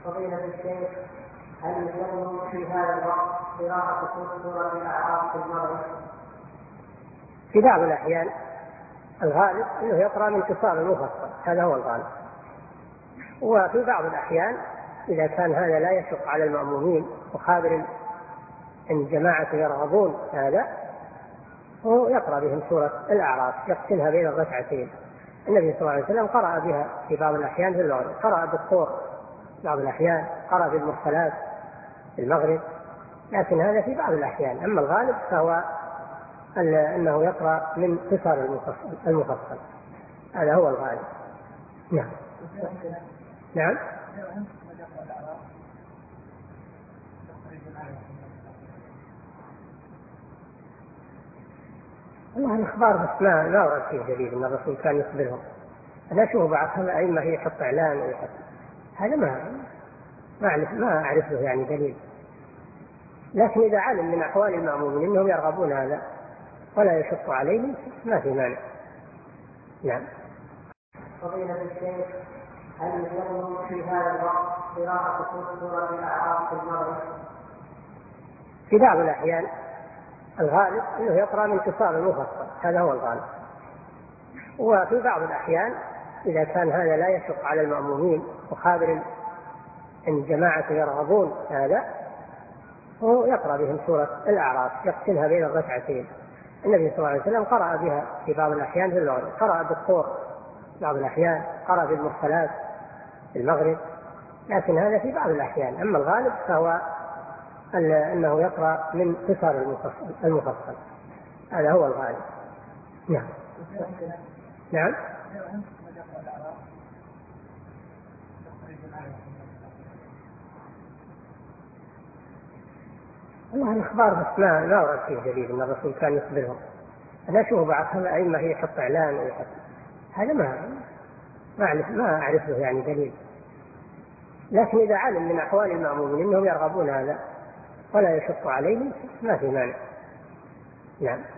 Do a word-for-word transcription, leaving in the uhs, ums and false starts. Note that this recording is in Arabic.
فضيلة الشيخ، هل يسن في هذا الوقت قراءة سورة الأعراف في المغرب؟ في بعض الأحيان الغالب أنه يقرأ من قصار المفصل، هذا هو الغالب. وفي بعض الأحيان إذا كان هذا لا يشق على المأمومين وخابر أن الجماعة يرغبون هذا، هو يقرأ بهم سورة الأعراف، يقسمها بين الركعتين. النبي صلى الله عليه وسلم قرأ بها في بعض الأحيان في المغرب، قرأ بالطور بعض الأحيان، قرأ بالمرسلات في المغرب، لكن هذا في بعض الأحيان. أما الغالب فهو أنه يقرأ من قصار المفصل، هذا هو الغالب. نعم. نعم. والله الأخبار بس ما ما ورد فيه دليل أن الرسول كان يخبرهم. أنا أشوف بعض الأئمة يحط إعلان ويحط هذا، ما ما أعرف ما أعرف له يعني دليل. لكن إذا علم من أحوال المأمومين أنهم يرغبون هذا ولا يشق عليهم ما في مانع. نعم. فضيلة الشيخ، هل يسن في هذا الوقت قراءة سورة الأعراف في المغرب؟ في بعض الأحيان الغالب أنه يقرأ من قصار المفصل، هذا هو الغالب. وفي بعض الأحيان إذا كان هذا لا يشق على المأمومين وخابر أن الجماعة يرغبون هذا، هو يقرأ بهم سورة الأعراف، يقسمها بين الركعتين. النبي صلى الله عليه وسلم قرأ بها في بعض الأحيان في المغرب، قرأ بالطور بعض الأحيان، قرأ بالمرسلات في المغرب، لكن هذا في بعض الأحيان. أما الغالب فهو أنه يقرأ من قصار المفصل، هذا هو الغالب. نعم. نعم. والله الأخبار بس ما ما ورد فيه دليل أن الرسول كان يخبرهم. أنا أشوف بعض الأئمة يحط إعلان ويحط هذا، ما ما أعرف ما أعرف له يعني دليل. لكن إذا علم من أحوال المأمومين أنهم يرغبون هذا ولا يشق عليهم ما في مانع. نعم.